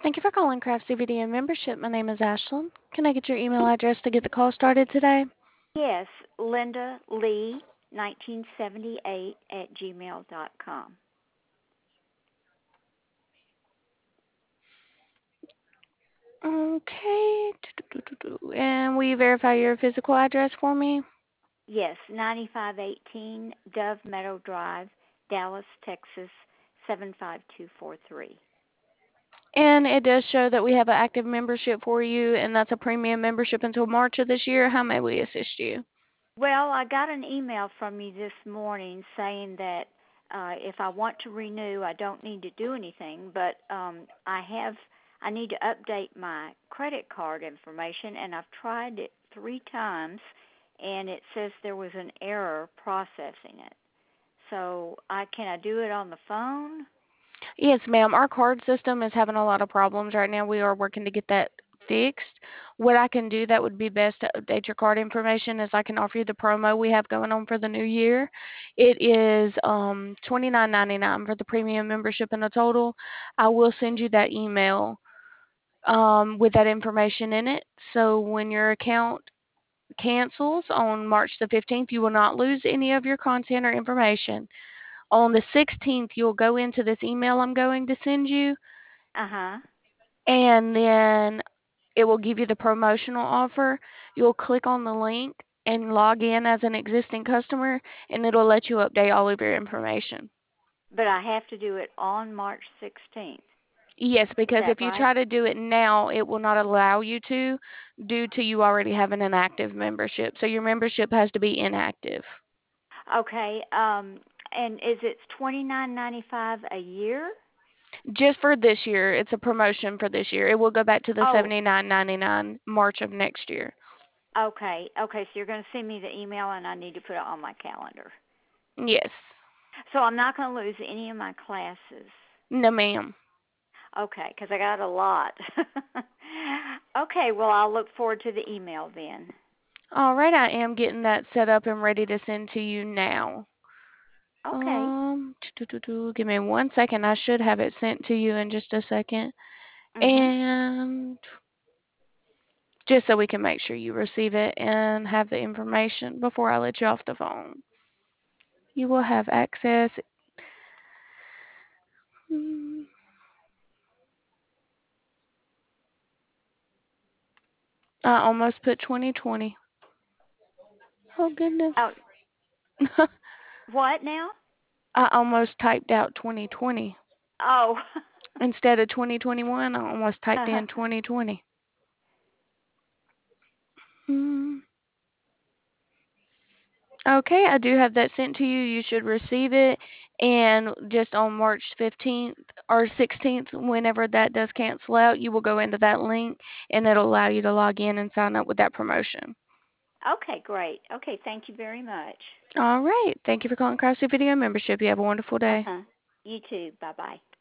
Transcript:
Thank you for calling Craft CVD and Membership. My name is Ashlyn. Can I get your email address to get the call started today? Yes, Linda Lee, 1978 at gmail.com. Okay. And will you verify your physical address for me? Yes, 9518 Dove Meadow Drive, Dallas, Texas, 75243. And it does show that we have an active membership for you, and that's a premium membership until March of this year. How may we assist you? Well, I got an email from you this morning saying that if I want to renew, I don't need to do anything, but I need to update my credit card information, and I've tried it 3 times, and it says there was an error processing it. So can I do it on the phone? Yes, ma'am. Our card system is having a lot of problems right now. We are working to get that fixed. What I can do that would be best to update your card information is I can offer you the promo we have going on for the new year. It is $29.99 for the premium membership in the total. I will send you that email with that information in it. So when your account cancels on March the 15th, you will not lose any of your content or information. On the 16th, you'll go into this email I'm going to send you, Uh-huh. and then it will give you the promotional offer. You'll click on the link and log in as an existing customer, and it'll let you update all of your information. But I have to do it on March 16th. Yes, Is because that if you right? try to do it now, it will not allow you to, due to you already having an active membership. So your membership has to be inactive. Okay. And is it 29.95 a year? Just for this year, it's a promotion for this year. It will go back to the Oh, $79.99 March of next year. okay. Okay, so you're going to send me the email and I need to put it on my calendar. Yes. So I'm not going to lose any of my classes. No, ma'am. Okay, because I got a lot. Okay, well, I'll look forward to the email then. All right, I am getting that set up and ready to send to you now. Okay. Give me 1 second. I should have it sent to you in just a second. Mhm. And just so we can make sure you receive it and have the information before I let you off the phone. You will have access. Hmm, I almost put 2020. Oh, goodness. Oh, what now? I almost typed out 2020. Oh. Instead of 2021, I almost typed in 2020. Hmm. Okay, I do have that sent to you. You should receive it. And just on March 15th or 16th, whenever that does cancel out, you will go into that link and it'll allow you to log in and sign up with that promotion. Okay, great. Okay, thank you very much. All right. Thank you for calling Crossy Video Membership. You have a wonderful day. Uh-huh. You too. Bye-bye.